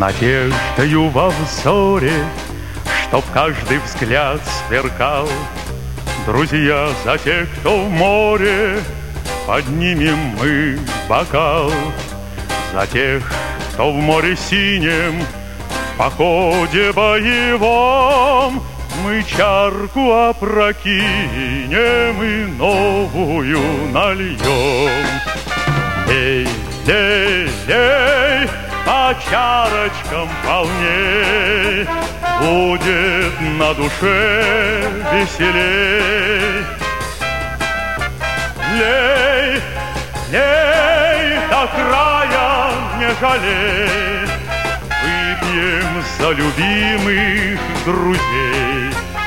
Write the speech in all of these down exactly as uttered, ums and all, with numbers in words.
надеждою во взоре, чтоб каждый взгляд сверкал. Друзья, за тех, кто в море, поднимем мы бокал. За тех, кто в море синем, в походе боевом, мы чарку опрокинем и новую нальем. Лей, лей, лей, по чарочкам полней, будет на душе веселей. Лей, лей, до края не жалей, выпьем за любимых друзей.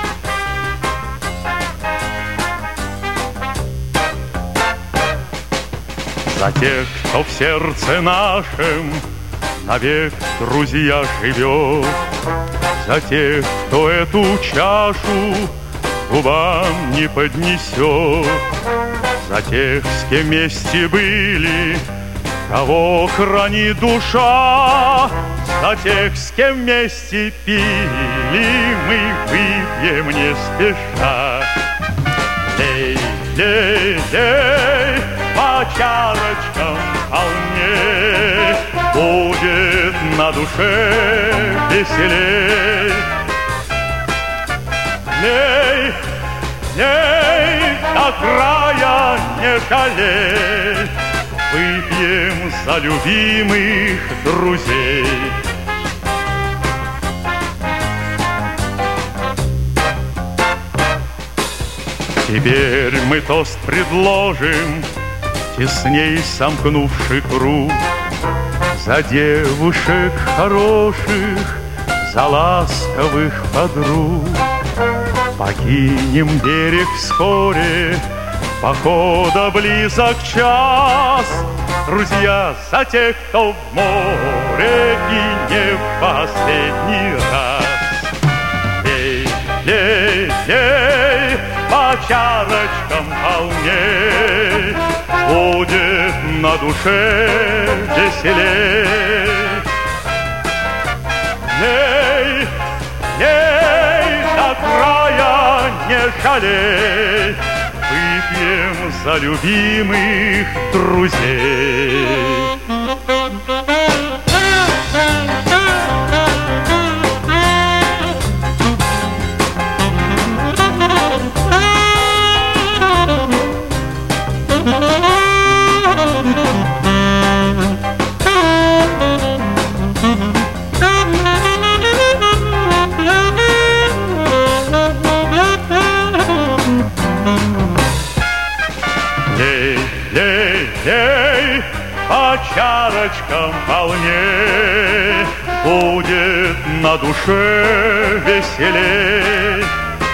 За тех, кто в сердце нашем навек, друзья, живет. За тех, кто эту чашу губам не поднесет. За тех, с кем вместе были, кого хранит душа. За тех, с кем вместе пили, мы выпьем не спеша. Лей, лей, лей, по чарочкам полней, будет на душе веселей. Лей, лей, до края не жалей, выпьем за любимых друзей. Теперь мы тост предложим, тесней сомкнувший круг, за девушек хороших, за ласковых подруг. Покинем берег вскоре, похода близок час. Друзья, за тех, кто в море, и не в последний раз. Лей, лей, лей, по чарочкам полней, будет на душе веселей. Лей, лей, до края не жалей, выпьем за любимых друзей. Лей, лей, лей, по чарочкам полней, будет на душе веселей.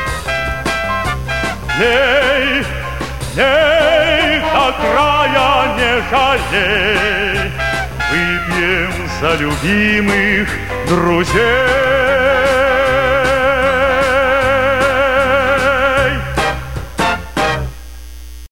Лей, лей, до края не жалей, выпьем за любимых друзей.